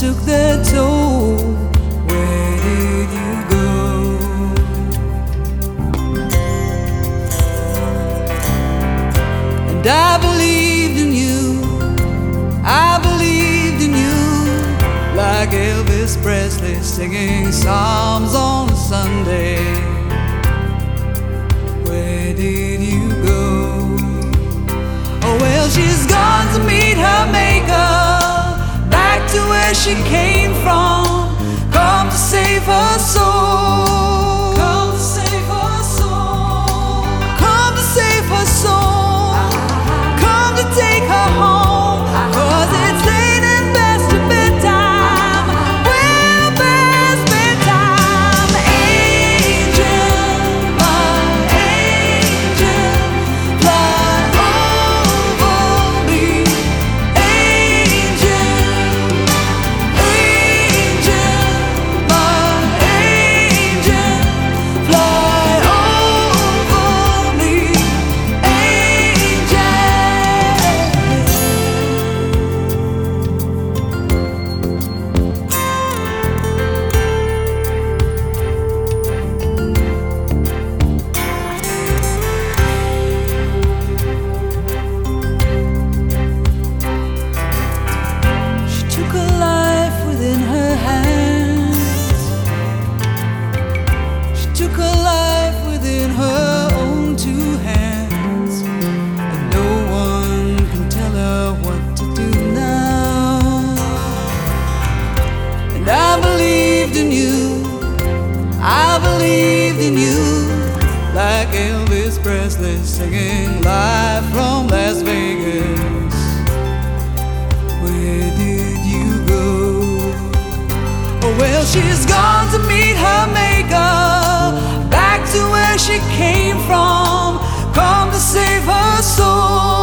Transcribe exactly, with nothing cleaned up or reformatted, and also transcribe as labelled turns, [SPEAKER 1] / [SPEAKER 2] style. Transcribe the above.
[SPEAKER 1] took their toll. Where did you go? And I believed in you, I believed in you, like Elvis Presley singing psalms on a Sunday. Where did you go? Oh well, she's gone to meet her maker, back to where she came from, come to save her soul, come to save her soul, come to save her soul, come to take her home, 'cause it's late and past your bedtime, well past bedtime. Angel, my angel, fly over me. Angel, angel, my angel, fly over me. Angel. She took her life within her hands. She took her life within her own two hands, and no one can tell her what to do now. And I believed in you, I believed in you, like Elvis Presley singing live from Las Vegas. Where did you go? Oh well, she's gone to meet her maker, back to where she came from, come to save her soul.